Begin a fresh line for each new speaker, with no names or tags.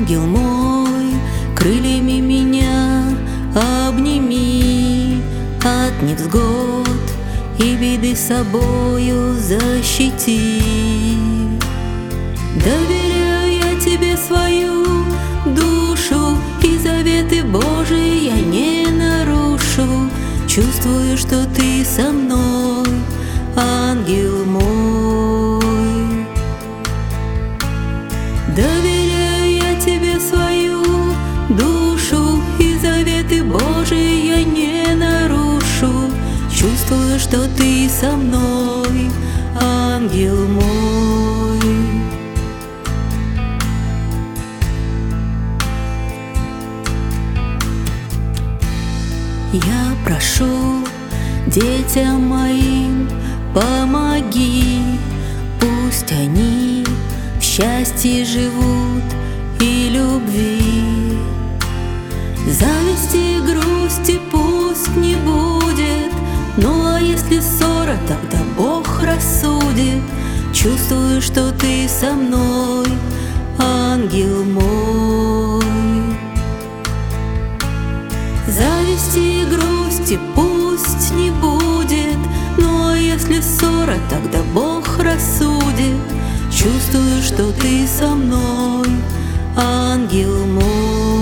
ангел мой, крыльями меня обними, от невзгод и беды собою защити. Доверяю я тебе свою душу, и заветы Божии я не нарушу. Чувствую, что ты со мной, ангел мой. Доверяю я тебе свою душу, и заветы Божии я не нарушу. Чувствую, что ты со мной, ангел мой. Я прошу, детям моим помоги, пусть они в счастье живут и любви. Зависти и грусти пусть не будет, ну а если ссора, тогда Бог рассудит. Чувствую, что ты со мной, ангел мой. Зависти и грусти пусть не будет, ну а если ссора, тогда Бог рассудит. Чувствую, что ты со мной, ангел мой.